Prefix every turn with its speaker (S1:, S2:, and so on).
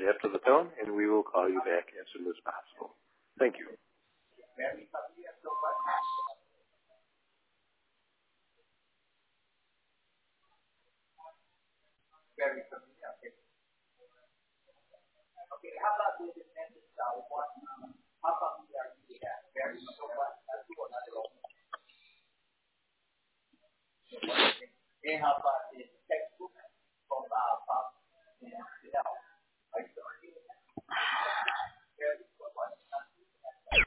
S1: message after the tone, and we will call you back as soon as possible. Thank you.